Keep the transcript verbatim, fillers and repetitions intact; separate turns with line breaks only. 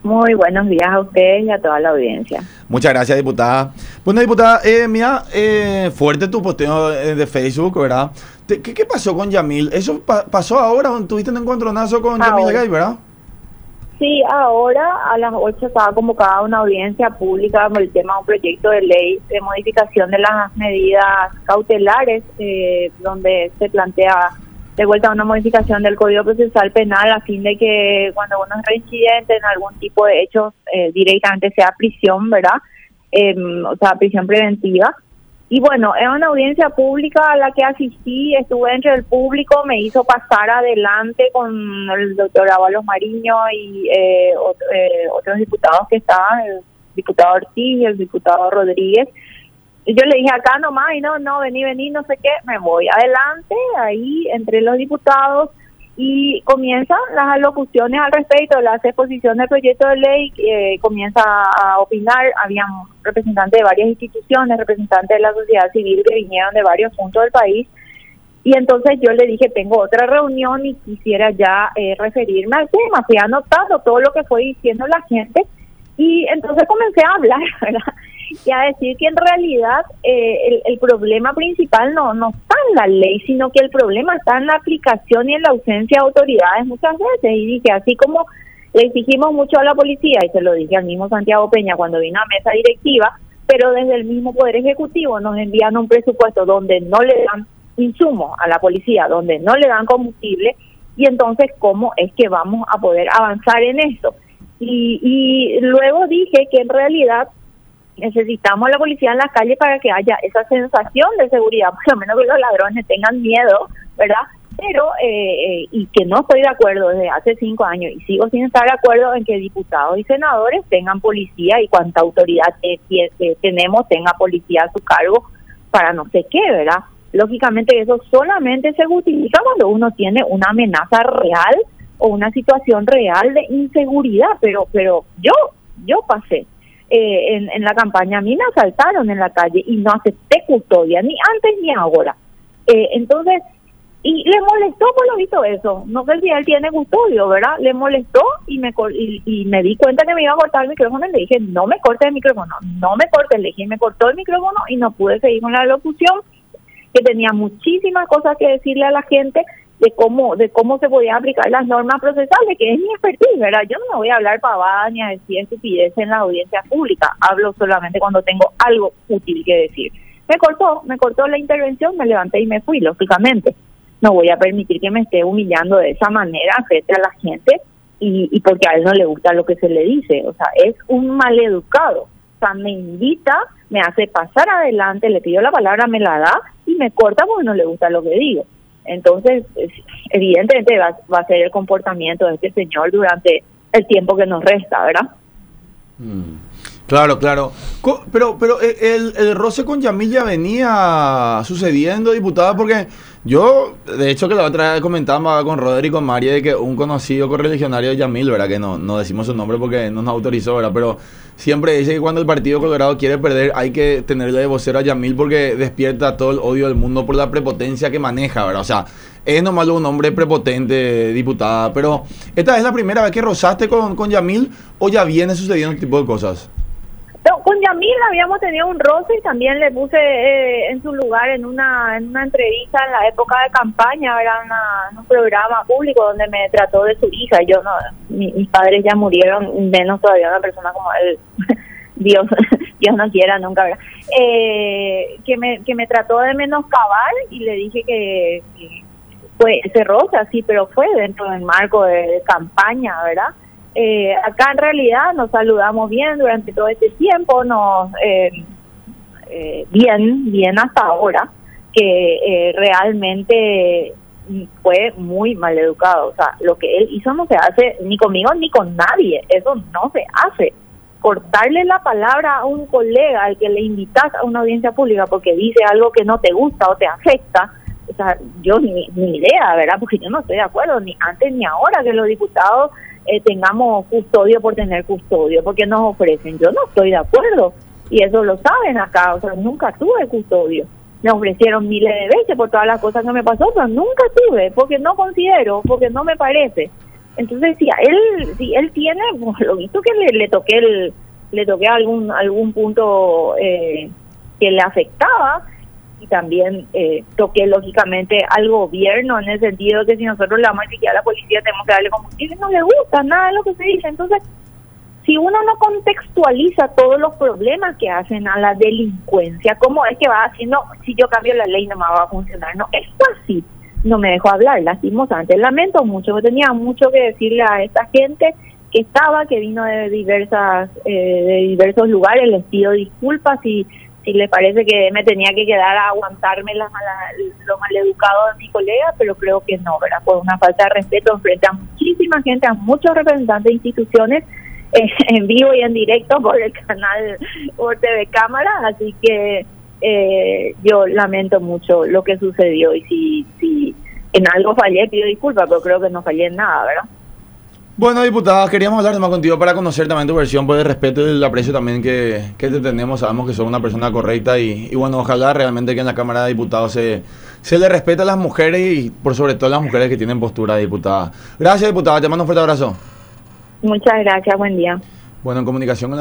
Muy buenos días a ustedes y a toda la audiencia.
Muchas gracias, diputada. Bueno, diputada, eh, mira, eh, fuerte tu posteo eh, de Facebook, ¿verdad? Te, ¿qué, ¿Qué pasó con Yamil? ¿Eso pa pasó ahora? ¿Tuviste un encontronazo con ahora. Yamil Gay, verdad?
Sí, ahora a las ocho estaba convocada una audiencia pública por el tema de un proyecto de ley de modificación de las medidas cautelares, eh, donde se plantea de vuelta a una modificación del Código Procesal Penal a fin de que cuando uno es reincidente en algún tipo de hechos eh, directamente sea prisión, ¿verdad? Eh, o sea, prisión preventiva. Y bueno, es una audiencia pública a la que asistí, estuve entre el público, me hizo pasar adelante con el doctor Ábalos Mariño y eh, otro, eh, otros diputados que estaban, el diputado Ortiz y el diputado Rodríguez. Y yo le dije acá nomás, y no, no, vení, vení, no sé qué, me voy adelante, ahí entre los diputados, y comienzan las alocuciones al respecto, la exposición del proyecto de ley, eh, comienza a opinar, habían representantes de varias instituciones, representantes de la sociedad civil que vinieron de varios puntos del país, y entonces yo le dije, tengo otra reunión y quisiera ya eh, referirme al tema, fui anotando todo lo que fue diciendo la gente, y entonces comencé a hablar, ¿verdad? Y a decir que en realidad eh, el, el problema principal no, no está en la ley, sino que el problema está en la aplicación y en la ausencia de autoridades muchas veces. Y dije, así como le exigimos mucho a la policía, y se lo dije al mismo Santiago Peña cuando vino a mesa directiva, pero desde el mismo Poder Ejecutivo nos envían un presupuesto donde no le dan insumos a la policía, donde no le dan combustible, y entonces, ¿cómo es que vamos a poder avanzar en esto? Y, y luego dije que en realidad necesitamos a la policía en las calles para que haya esa sensación de seguridad, por lo menos que los ladrones tengan miedo, ¿verdad? Pero, eh, eh, y que no estoy de acuerdo desde hace cinco años, y sigo sin estar de acuerdo en que diputados y senadores tengan policía y cuanta autoridad que, que, que tenemos tenga policía a su cargo para no sé qué, ¿verdad? Lógicamente eso solamente se utiliza cuando uno tiene una amenaza real o una situación real de inseguridad, pero, pero yo, yo pasé. Eh, en, en la campaña a mí me asaltaron en la calle y no acepté custodia, ni antes ni ahora. Eh, entonces, y le molestó por lo visto eso, no sé si él tiene custodio, ¿verdad? Le molestó y me y, y me di cuenta que me iba a cortar el micrófono y le dije, no me cortes el micrófono, no me cortes, le dije, me cortó el micrófono y no pude seguir con la locución, que tenía muchísimas cosas que decirle a la gente de cómo de cómo se podían aplicar las normas procesales, que es mi expertise, ¿verdad? Yo no me voy a hablar pavadas ni a decir estupidez en la audiencia pública, hablo solamente cuando tengo algo útil que decir. Me cortó, me cortó la intervención, me levanté y me fui, lógicamente. No voy a permitir que me esté humillando de esa manera frente a la gente y, y porque a él no le gusta lo que se le dice, o sea, es un maleducado. O sea, me invita, me hace pasar adelante, le pido la palabra, me la da y me corta porque no le gusta lo que digo. Entonces, evidentemente va, va a ser el comportamiento de este señor durante el tiempo que nos resta, ¿verdad?
Mm, claro, claro. Co pero pero el, el roce con Yamil ya venía sucediendo, diputada, porque yo, de hecho, que la otra vez comentaba con Rodri y con María de que un conocido correligionario de Yamil, ¿verdad? Que no, no decimos su nombre porque no nos autorizó, ¿verdad? Pero siempre dice que cuando el Partido Colorado quiere perder hay que tenerle de vocero a Yamil porque despierta todo el odio del mundo por la prepotencia que maneja, ¿verdad? O sea, es nomás un hombre prepotente, diputada, pero ¿esta es la primera vez que rozaste con, con Yamil o ya viene sucediendo este tipo de cosas?
No, con Yamil habíamos tenido un roce y también le puse eh, en su lugar en una en una entrevista en la época de campaña, era una, un programa público donde me trató de su hija. Yo no, mi, mis padres ya murieron, menos todavía una persona como él, Dios, Dios no quiera nunca, ¿verdad? Eh, que me que me trató de menoscabar y le dije que, que fue ese roce así, pero fue dentro del marco de, de campaña, ¿verdad? Eh, acá en realidad nos saludamos bien durante todo este tiempo, nos eh, eh, bien, bien hasta ahora, que eh, realmente fue muy mal educado. O sea, lo que él hizo no se hace ni conmigo ni con nadie, eso no se hace. Cortarle la palabra a un colega al que le invitas a una audiencia pública porque dice algo que no te gusta o te afecta, o sea, yo ni, ni idea, ¿verdad? Porque yo no estoy de acuerdo, ni antes ni ahora que los diputados Eh, tengamos custodio por tener custodio, porque nos ofrecen. Yo no estoy de acuerdo, y eso lo saben acá, o sea, nunca tuve custodio. Me ofrecieron miles de veces por todas las cosas que me pasó, pero nunca tuve, porque no considero, porque no me parece. Entonces, si a él, si él tiene, pues, lo visto que le, le toqué el, le toqué algún algún punto eh, que le afectaba, y también eh, toqué lógicamente al gobierno en el sentido de que si nosotros le vamos a exigir a la policía tenemos que darle combustible, no le gusta nada de lo que se dice. Entonces, si uno no contextualiza todos los problemas que hacen a la delincuencia, ¿cómo es que va haciendo? Si yo cambio la ley no me va a funcionar. No, es así. No me dejó hablar, lastimosamente. Lamento mucho, que tenía mucho que decirle a esta gente que estaba, que vino de diversas eh, de diversos lugares. Les pido disculpas si, si les parece que me tenía que quedar a aguantarme la mala, lo maleducado de mi colega, pero creo que no, ¿verdad? Por una falta de respeto frente a muchísima gente, a muchos representantes de instituciones, eh, en vivo y en directo por el canal, por T V Cámara, así que Eh, yo lamento mucho lo que sucedió, y si, si en algo fallé pido disculpas, pero creo que no fallé en nada, ¿verdad?
Bueno, diputada, queríamos hablar más contigo para conocer también tu versión, por el respeto y el aprecio también que, que te tenemos. Sabemos que sos una persona correcta y, y bueno, ojalá realmente que en la Cámara de Diputados se, se le respete a las mujeres y por sobre todo a las mujeres que tienen postura de diputada. Gracias, diputada, te mando un fuerte abrazo.
Muchas gracias, buen día.
Bueno, en comunicación con